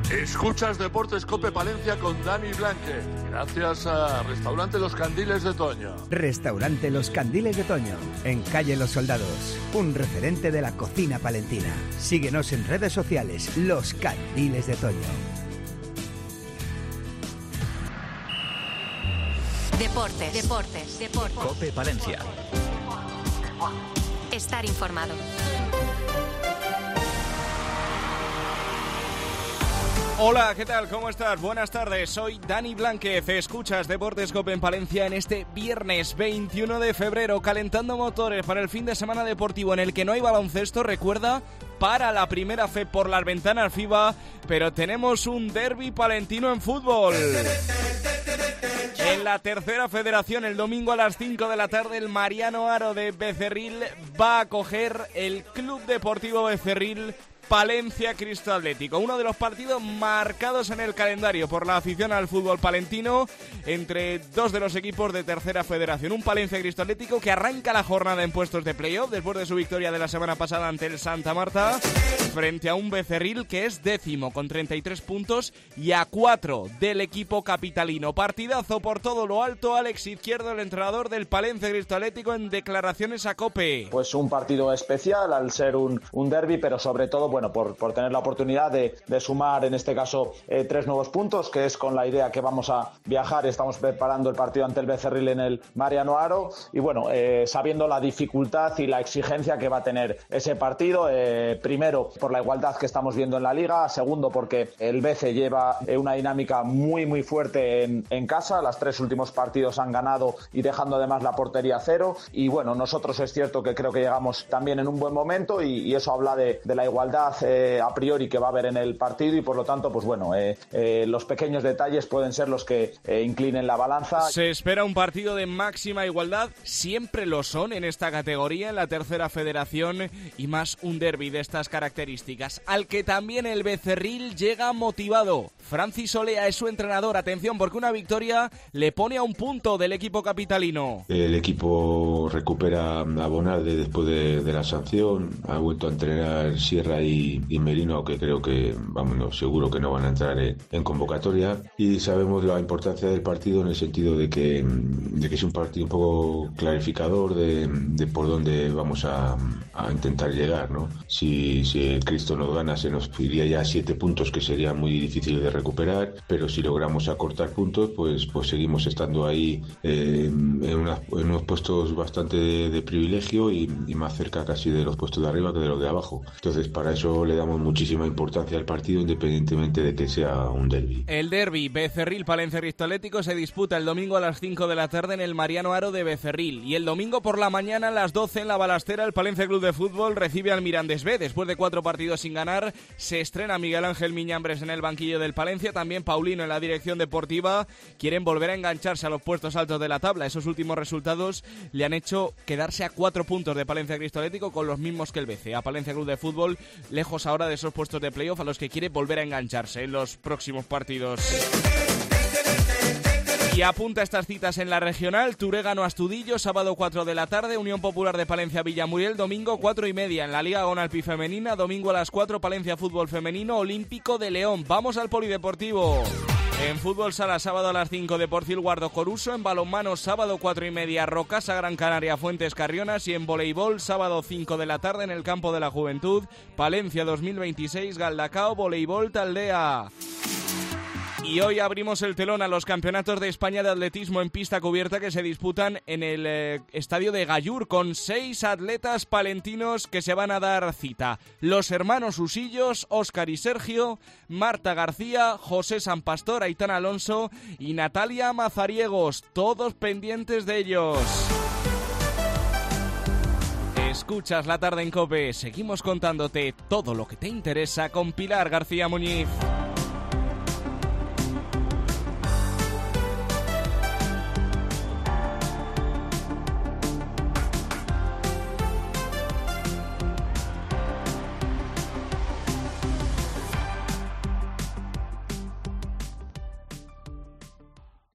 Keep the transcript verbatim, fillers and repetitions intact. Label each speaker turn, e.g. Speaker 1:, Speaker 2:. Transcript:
Speaker 1: Escuchas Deportes Cope Palencia con Dani Blanque, gracias a Restaurante Los Candiles de Toño.
Speaker 2: Restaurante Los Candiles de Toño, en Calle Los Soldados, un referente de la cocina palentina. Síguenos en redes sociales, Los Candiles de Toño.
Speaker 3: Deportes, deportes, deportes.
Speaker 4: Cope Palencia.
Speaker 3: Estar informado.
Speaker 5: Hola, ¿qué tal? ¿Cómo estás? Buenas tardes, soy Dani Blanquez. Escuchas Deportes Cope en Palencia en este viernes veintiuno de febrero, calentando motores para el fin de semana deportivo en el que no hay baloncesto. Recuerda, para la primera fe por las ventanas FIBA, pero tenemos un derbi palentino en fútbol. En la tercera federación, el domingo a las cinco de la tarde, el Mariano Haro de Becerril va a acoger el Club Deportivo Becerril Palencia Cristo Atlético, uno de los partidos marcados en el calendario por la afición al fútbol palentino entre dos de los equipos de tercera federación. Un Palencia Cristo Atlético que arranca la jornada en puestos de playoff después de su victoria de la semana pasada ante el Santa Marta, frente a un Becerril que es décimo con treinta y tres puntos y a cuatro del equipo capitalino. Partidazo por todo lo alto. Alex Izquierdo, el entrenador del Palencia Cristo Atlético, en declaraciones a COPE.
Speaker 6: Pues un partido especial al ser un, un derbi, pero sobre todo, bueno, Bueno, por, por tener la oportunidad de, de sumar, en este caso, eh, tres nuevos puntos, que es con la idea que vamos a viajar. Estamos preparando el partido ante el Becerril en el Mariano Haro y, bueno, eh, sabiendo la dificultad y la exigencia que va a tener ese partido. Eh, primero, por la igualdad que estamos viendo en la Liga. Segundo, porque el B C lleva eh, una dinámica muy, muy fuerte en, en casa. Los tres últimos partidos han ganado y dejando además la portería cero. Y, bueno, nosotros es cierto que creo que llegamos también en un buen momento y, y eso habla de, de la igualdad Eh, a priori que va a haber en el partido y por lo tanto pues bueno eh, eh, los pequeños detalles pueden ser los que eh, inclinen la balanza.
Speaker 5: Se espera un partido de máxima igualdad, siempre lo son en esta categoría, en la tercera federación, y más un derbi de estas características, al que también el Becerril llega motivado. Francis Olea es su entrenador. Atención, porque una victoria le pone a un punto del equipo capitalino.
Speaker 7: El equipo recupera a Bonalde después de, de la sanción, ha vuelto a entrenar Sierra y y Merino, aunque creo que, vamos, seguro que no van a entrar en, en convocatoria, y sabemos la importancia del partido en el sentido de que, de que es un partido un poco clarificador de, de por dónde vamos a, a intentar llegar, ¿no? Si, si el Cristo nos gana, se nos iría ya a siete puntos, que sería muy difícil de recuperar, pero si logramos acortar puntos, pues, pues seguimos estando ahí eh, en, una, en unos puestos bastante de, de privilegio y, y más cerca casi de los puestos de arriba que de los de abajo. Entonces, para eso le damos muchísima importancia al partido, independientemente de que sea un derbi.
Speaker 5: El derbi Becerril Palencia Cristo Atlético se disputa el domingo a las cinco de la tarde en el Mariano Haro de Becerril, y el domingo por la mañana a las doce en la Balastera el Palencia Club de Fútbol recibe al Mirandés B. Después de cuatro partidos sin ganar, se estrena Miguel Ángel Miñambres en el banquillo del Palencia, también Paulino en la dirección deportiva. Quieren volver a engancharse a los puestos altos de la tabla. Esos últimos resultados le han hecho quedarse a cuatro puntos de Palencia Cristo Atlético, con los mismos que el B C. A Palencia Club de Fútbol, lejos ahora de esos puestos de playoff a los que quiere volver a engancharse en los próximos partidos. Y apunta estas citas en la regional: Turegano Astudillo, sábado cuatro de la tarde, Unión Popular de Palencia Villamuriel, domingo cuatro y media. En la Liga Gonalpi Femenina, domingo a las cuatro, Palencia Fútbol Femenino, Olímpico de León. Vamos al Polideportivo. En fútbol sala, sábado a las cinco, Deportivo Guardo Coruso. En balonmano, sábado cuatro y media, Rocasa Gran Canaria Fuentes Carrionas. Y en voleibol, sábado cinco de la tarde, en el Campo de la Juventud, Palencia dos mil veintiséis, Galdacao Voleibol Taldea. Y hoy abrimos el telón a los campeonatos de España de atletismo en pista cubierta que se disputan en el eh, estadio de Gallur, con seis atletas palentinos que se van a dar cita. Los hermanos Usillos, Óscar y Sergio, Marta García, José San Pastor, Aitana Alonso y Natalia Mazariegos, todos pendientes de ellos. Escuchas La Tarde en COPE, seguimos contándote todo lo que te interesa con Pilar García Muñiz.